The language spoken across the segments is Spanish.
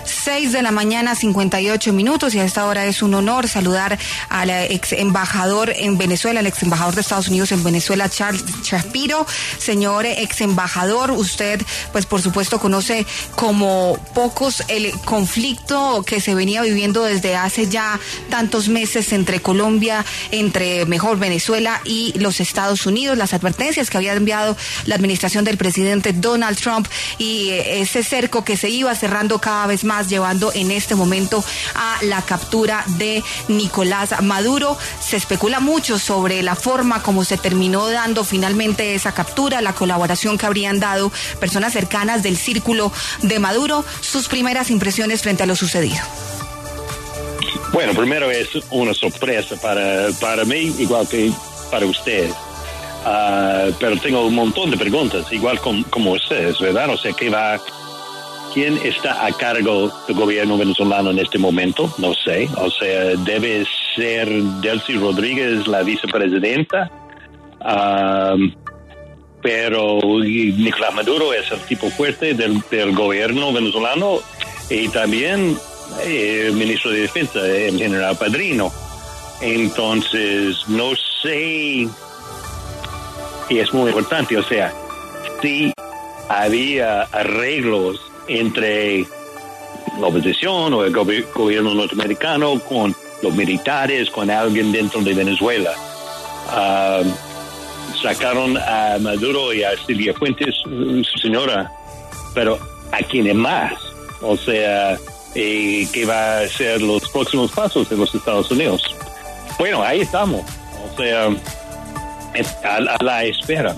6:58 a esta hora es un honor saludar al ex embajador en Venezuela, el ex embajador de Estados Unidos en Venezuela, Charles Shapiro. Señor ex embajador, usted pues por supuesto conoce como pocos el conflicto que se venía viviendo desde hace ya tantos meses entre Colombia, entre Venezuela y los Estados Unidos, las advertencias que había enviado la administración del presidente Donald Trump y ese cerco que se iba cerrando cada vez más, llevando en este momento a la captura de Nicolás Maduro. Se especula mucho sobre la forma como se terminó dando finalmente esa captura, la colaboración que habrían dado personas cercanas del círculo de Maduro. Sus primeras impresiones frente a lo sucedido. Bueno, primero es una sorpresa para mí, igual que para ustedes. Pero tengo un montón de preguntas, igual como ustedes, ¿verdad? O sea, ¿quién está a cargo del gobierno venezolano en este momento? No sé. O sea, debe ser Delcy Rodríguez la vicepresidenta. Pero Nicolás Maduro es el tipo fuerte del gobierno venezolano y también el ministro de Defensa, el general Padrino. Entonces, no sé, y es muy importante, o sea, si había arreglos entre la oposición o el gobierno norteamericano con los militares, con alguien dentro de Venezuela. Sacaron a Maduro y a Silvia Fuentes, su señora, pero ¿a quién más? O sea, ¿qué va a ser los próximos pasos de los Estados Unidos? Bueno, ahí estamos, o sea, a la espera.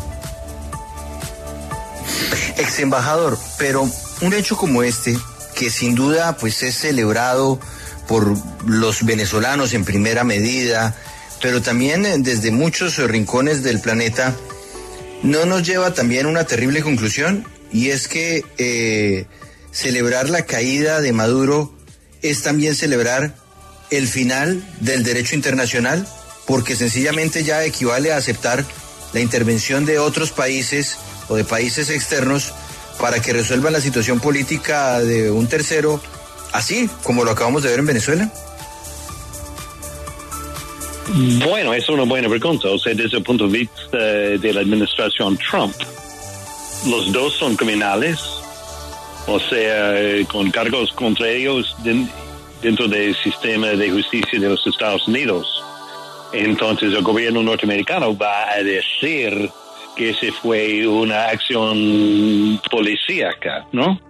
Ex embajador, pero un hecho como este, que sin duda pues es celebrado por los venezolanos en primera medida, pero también desde muchos rincones del planeta, ¿no nos lleva también a una terrible conclusión? Y es que celebrar la caída de Maduro es también celebrar el final del derecho internacional, porque sencillamente ya equivale a aceptar la intervención de otros países o de países externos para que resuelvan la situación política de un tercero, así como lo acabamos de ver en Venezuela. Bueno, es una buena pregunta. O sea, desde el punto de vista de la administración Trump, los dos son criminales, o sea, con cargos contra ellos dentro del sistema de justicia de los Estados Unidos. Entonces el gobierno norteamericano va a decir que ese fue una acción policíaca, ¿no?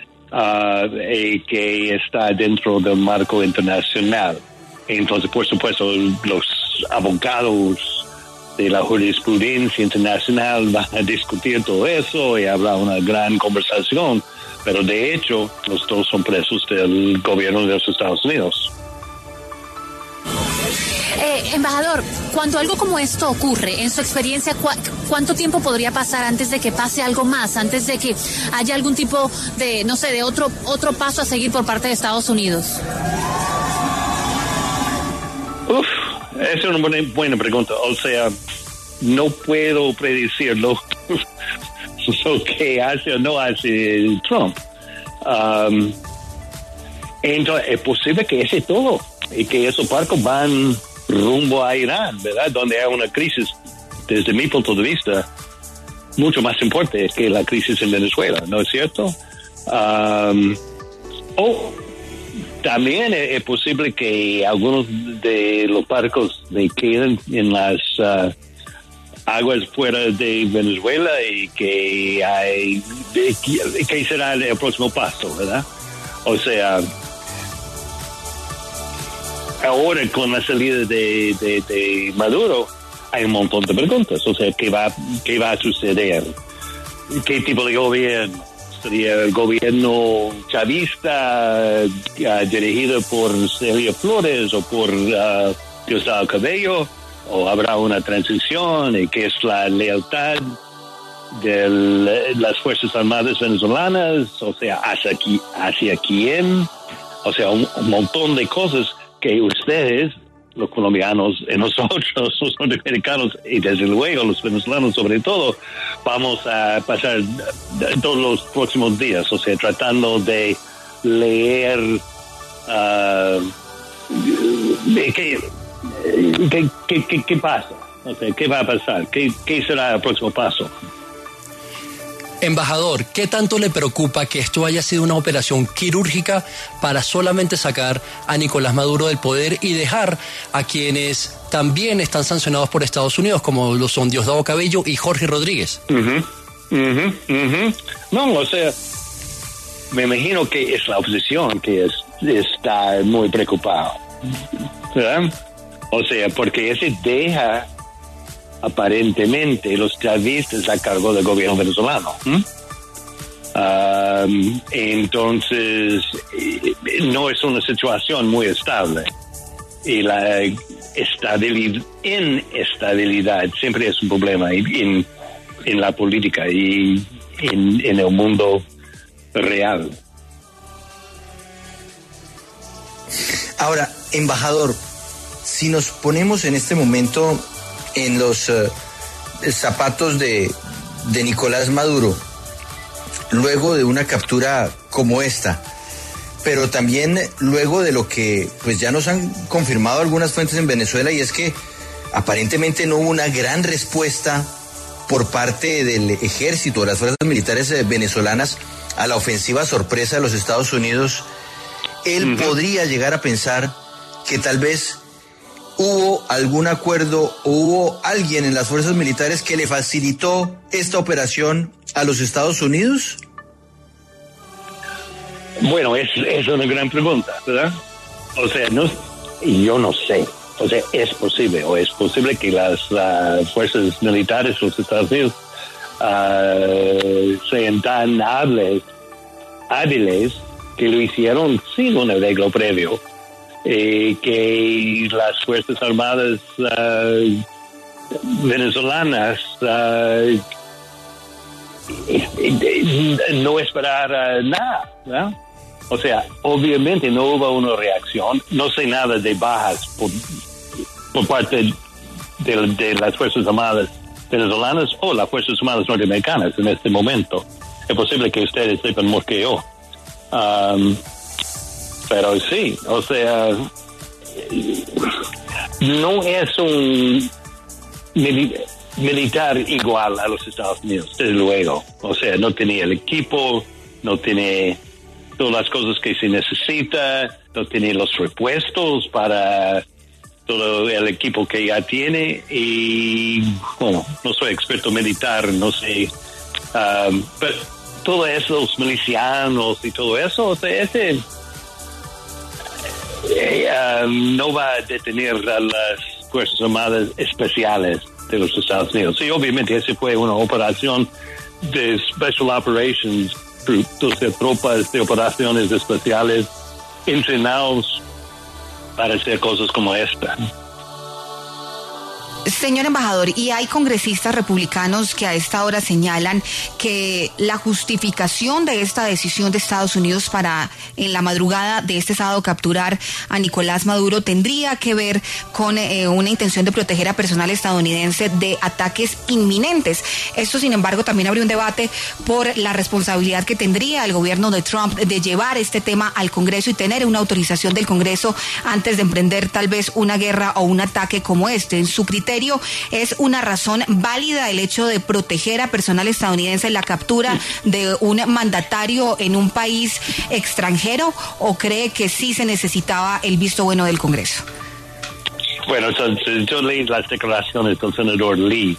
Que está dentro del marco internacional. Entonces, por supuesto, los abogados de la jurisprudencia internacional van a discutir todo eso y habrá una gran conversación, pero de hecho los dos son presos del gobierno de los Estados Unidos. Embajador, cuando algo como esto ocurre, en su experiencia, ¿cuánto tiempo podría pasar antes de que pase algo más, antes de que haya algún tipo de, no sé, de otro paso a seguir por parte de Estados Unidos? Esa es una buena pregunta. O sea, no puedo predecir lo que hace o no hace Trump. Entonces, es posible que ese todo y que esos barcos van rumbo a Irán, ¿verdad? Donde hay una crisis, desde mi punto de vista, mucho más importante que la crisis en Venezuela, ¿no es cierto? También es posible que algunos de los barcos queden en las aguas fuera de Venezuela y que será el próximo paso, ¿verdad? O sea, ahora con la salida de Maduro hay un montón de preguntas. O sea, ¿qué va a suceder? ¿Qué tipo de gobierno? ¿Sería el gobierno chavista dirigido por Celia Flores o por Diosdado Cabello? ¿O habrá una transición? ¿Y qué es la lealtad de las Fuerzas Armadas venezolanas? O sea, ¿hacia quién? O sea, un montón de cosas que ustedes, los colombianos, y nosotros, los norteamericanos, y desde luego los venezolanos sobre todo, vamos a pasar todos los próximos días, o sea, tratando de leer ¿qué pasa? O sea, ¿qué va a pasar? ¿Qué será el próximo paso? Embajador, ¿qué tanto le preocupa que esto haya sido una operación quirúrgica para solamente sacar a Nicolás Maduro del poder y dejar a quienes también están sancionados por Estados Unidos, como lo son Diosdado Cabello y Jorge Rodríguez? No, o sea, me imagino que es la oposición que está muy preocupada, ¿verdad? O sea, porque ese deja aparentemente los chavistas a cargo del gobierno venezolano. Entonces, no es una situación muy estable. Y la inestabilidad siempre es un problema en la política y en el mundo real. Ahora, embajador, si nos ponemos en este momento en los zapatos de Nicolás Maduro, luego de una captura como esta, pero también luego de lo que pues ya nos han confirmado algunas fuentes en Venezuela, y es que aparentemente no hubo una gran respuesta por parte del ejército, de las fuerzas militares venezolanas a la ofensiva sorpresa de los Estados Unidos, él podría llegar a pensar que tal vez ¿hubo algún acuerdo o hubo alguien en las fuerzas militares que le facilitó esta operación a los Estados Unidos? Bueno, es una gran pregunta, ¿verdad? O sea, yo no sé. O sea, es posible que las fuerzas militares de los Estados Unidos sean tan hábiles que lo hicieron sin un arreglo previo. Que las Fuerzas Armadas venezolanas no esperaran nada, ¿no? O sea, obviamente no hubo una reacción. No sé nada de bajas por parte de las Fuerzas Armadas venezolanas o las Fuerzas Armadas norteamericanas en este momento. Es posible que ustedes sepan más que yo. Pero sí, o sea, no es un militar igual a los Estados Unidos, desde luego. O sea, no tenía el equipo, no tiene todas las cosas que se necesita, no tiene los repuestos para todo el equipo que ya tiene. Y, bueno, no soy experto militar, no sé, pero todo eso, los milicianos y todo eso, o sea, no va a detener a las Fuerzas Armadas Especiales de los Estados Unidos. Sí, obviamente esa fue una operación de Special Operations Group, de tropas de operaciones especiales entrenados para hacer cosas como esta. Señor embajador, y hay congresistas republicanos que a esta hora señalan que la justificación de esta decisión de Estados Unidos para en la madrugada de este sábado capturar a Nicolás Maduro tendría que ver con una intención de proteger a personal estadounidense de ataques inminentes. Esto, sin embargo, también abre un debate por la responsabilidad que tendría el gobierno de Trump de llevar este tema al Congreso y tener una autorización del Congreso antes de emprender tal vez una guerra o un ataque como este. En su criterio, ¿es una razón válida el hecho de proteger a personal estadounidense en la captura de un mandatario en un país extranjero, o cree que sí se necesitaba el visto bueno del Congreso? Bueno, yo leí las declaraciones del senador Lee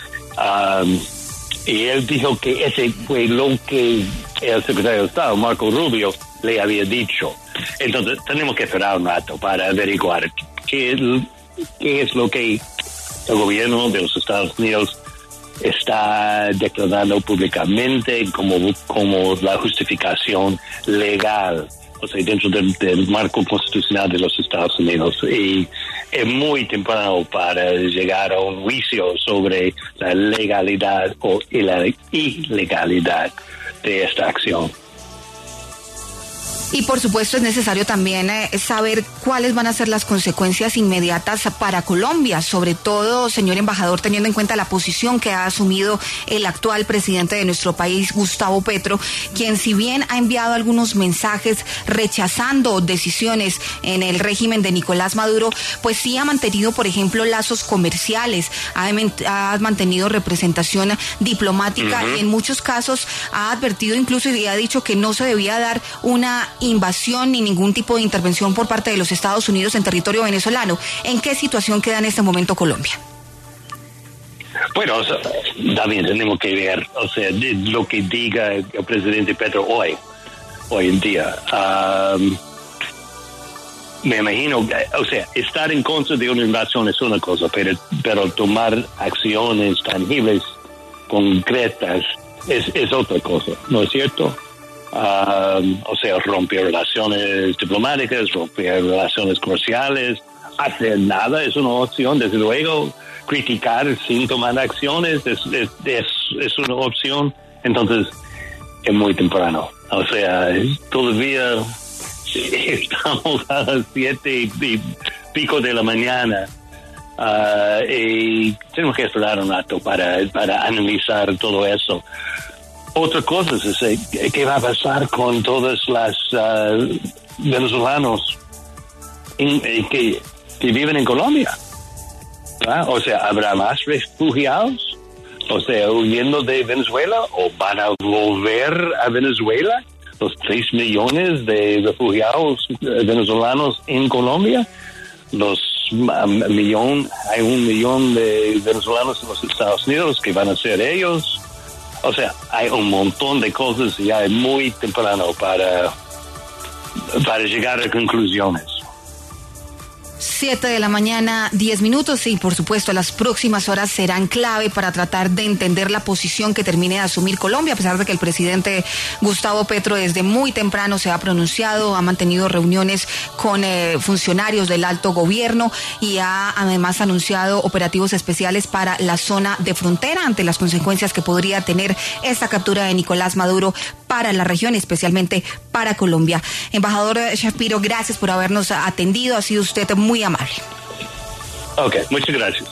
y él dijo que ese fue lo que el secretario de Estado, Marco Rubio, le había dicho. Entonces tenemos que esperar un rato para averiguar qué es lo que el gobierno de los Estados Unidos está declarando públicamente como la justificación legal, o sea, dentro del marco constitucional de los Estados Unidos. Y es muy temprano para llegar a un juicio sobre la legalidad o la ilegalidad de esta acción. Y por supuesto es necesario también saber cuáles van a ser las consecuencias inmediatas para Colombia, sobre todo, señor embajador, teniendo en cuenta la posición que ha asumido el actual presidente de nuestro país, Gustavo Petro, quien si bien ha enviado algunos mensajes rechazando decisiones en el régimen de Nicolás Maduro, pues sí ha mantenido, por ejemplo, lazos comerciales, ha mantenido representación diplomática y en muchos casos ha advertido incluso y ha dicho que no se debía dar una invasión ni ningún tipo de intervención por parte de los Estados Unidos en territorio venezolano. ¿En qué situación queda en este momento Colombia? Bueno, o sea, también tenemos que ver, o sea, lo que diga el presidente Petro hoy en día. Me imagino, o sea, estar en contra de una invasión es una cosa, pero tomar acciones tangibles, concretas, es otra cosa, ¿no es cierto? O sea, romper relaciones diplomáticas, romper relaciones comerciales, hacer nada es una opción, desde luego. Criticar sin tomar acciones es una opción. Entonces, es muy temprano. O sea, todavía estamos a las 7:00 de la mañana y tenemos que esperar un rato para analizar todo eso. Otra cosa es qué va a pasar con todas las venezolanos que viven en Colombia. O sea, ¿habrá más refugiados? O sea, huyendo de Venezuela, o van a volver a Venezuela los 3 millones de refugiados venezolanos en Colombia, hay 1 millón de venezolanos en los Estados Unidos que van a ser ellos. O sea, hay un montón de cosas y ya es muy temprano para llegar a conclusiones. 7 de la mañana, 10 minutos, y por supuesto las próximas horas serán clave para tratar de entender la posición que termine de asumir Colombia, a pesar de que el presidente Gustavo Petro desde muy temprano se ha pronunciado, ha mantenido reuniones con funcionarios del alto gobierno y ha además anunciado operativos especiales para la zona de frontera ante las consecuencias que podría tener esta captura de Nicolás Maduro para la región, especialmente para Colombia. Embajador Shapiro, gracias por habernos atendido, ha sido usted muy amable. Ok, muchas gracias.